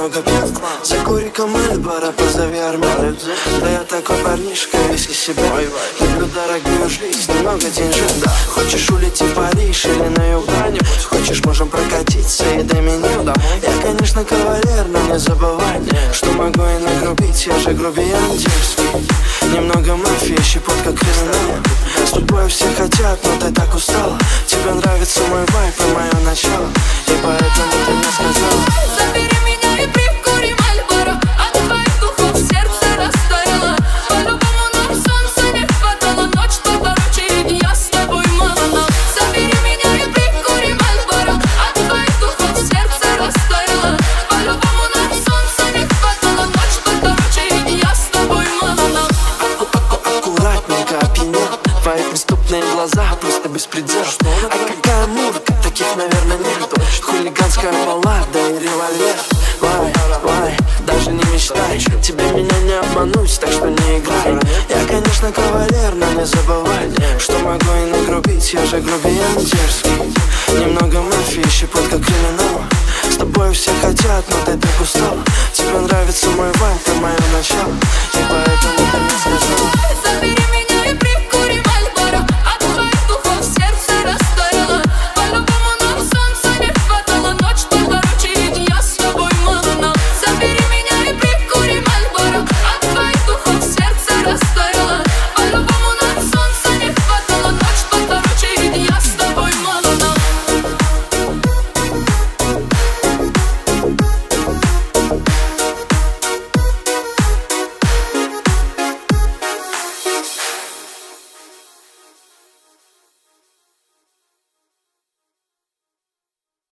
немного пьян. Закури-ка Мальборо, позови армян. Да я такой парнишка, весь из себя. Люблю дорогую жизнь, немного деньжат. Хочешь улететь в Париж или на юг? Хочешь, можем прокатиться и до меня. Я, конечно, кавалер, но не забывай, что могу и нагрубить, я же грубиян дерзкий. Немного мафии, щепотка криминала. С тобой все хотят, но ты так устала. Тебе нравится мой вайб и мое начало, и поэтому ты мне сказала: забери меня и прикури Мальборо, от твоих духов сердце растаяло. По-любому нам солнца не хватало, ночь покороче, ведь я с тобой мало. Забери меня и прикури Мальборо, от твоих духов сердце растаяло. По-любому нам солнца не хватало, ночь покороче, ведь я с тобой мало. Аккуратненько опьянел, твои преступные глаза просто беспредел. А какая мурка, таких, наверное, нет. Хулиганская баллада и револьвер. Вай, даже не мечтай, тебе меня не обмануть, так что не играй. Я, конечно, кавалер, но не забывай, что могу и нагрубить, я же грубиян дерзкий. Немного мафии, щепотка криминала. С тобой все хотят, но ты так устал. Тебе нравится мой вайб и мое начало,